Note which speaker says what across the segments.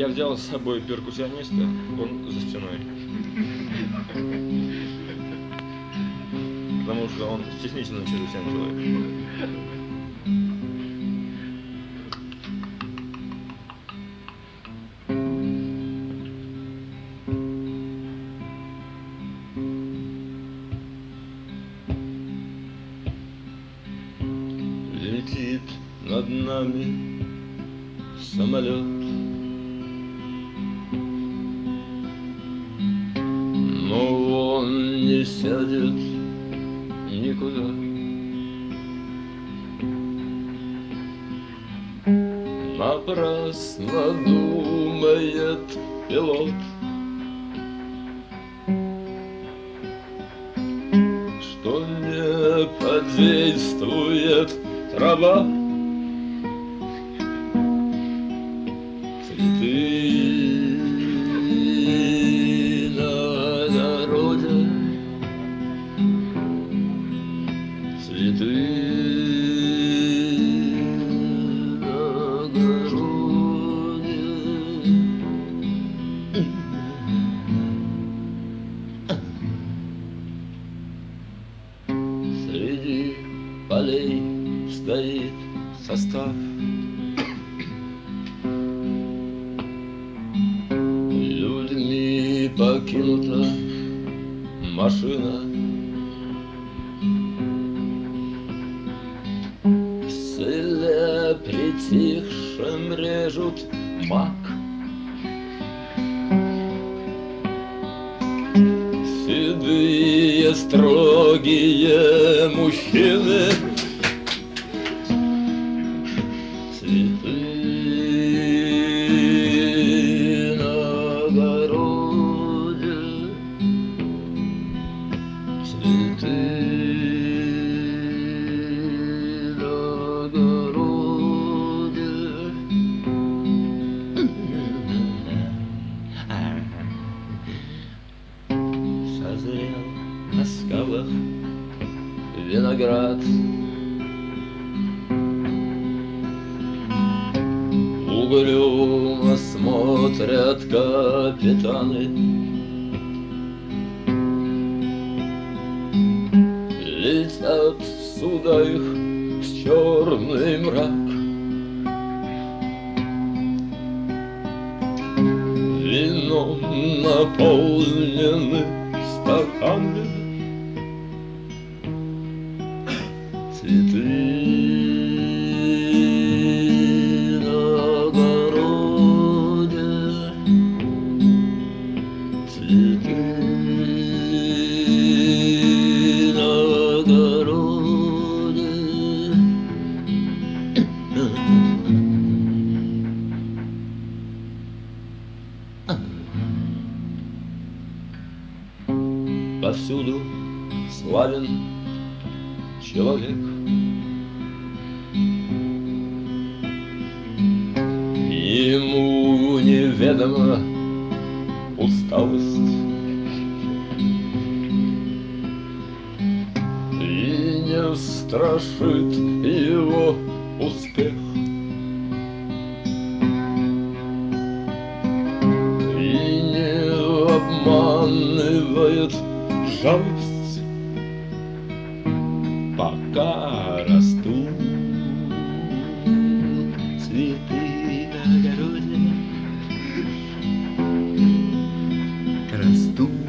Speaker 1: Я взял с собой перкуссиониста, он за стеной. Потому что он стеснительный чрезвычайно человек. Летит над нами самолет, но он не сядет никуда. Напрасно думает пилот, что не подействует трава. Цветы на огороде, цветы на огороде. Среди полей стоит состав, людьми покинута машина. В селе притихшем режут мак, седые строгие мужчины. Цветы на огороде, цветы на огороде. Созрел на скалах виноград, угрюмо смотрят капитаны. Летят суда их в черный мрак, вином наполнены стаканы. Цветы на огороде, цветы на огороде. Повсюду славен человек, ему неведома усталость, и не страшит его успех, и не обманывает жалость. Пока растут цветы на огороде, растут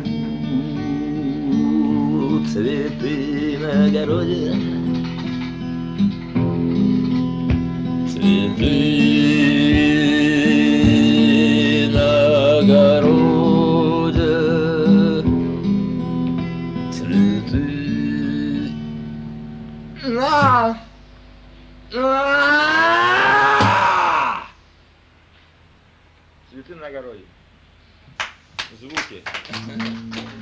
Speaker 1: цветы на огороде, цветы на огороде, цветы. Цветы на огороде. Звуки.